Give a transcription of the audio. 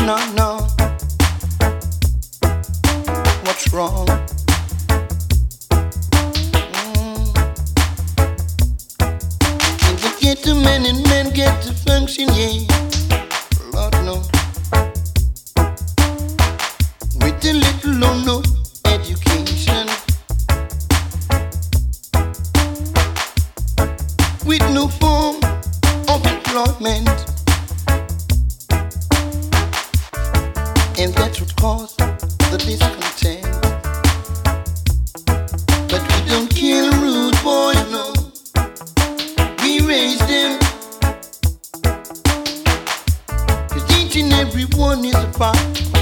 no, no. What's wrong? Things that get to men and men get to function, yeah. Lord, no. With a little or no education, with no form of employment, and that's what caused the discontent. But we don't kill rude boys, no. We raise them, 'cause each and every one is a part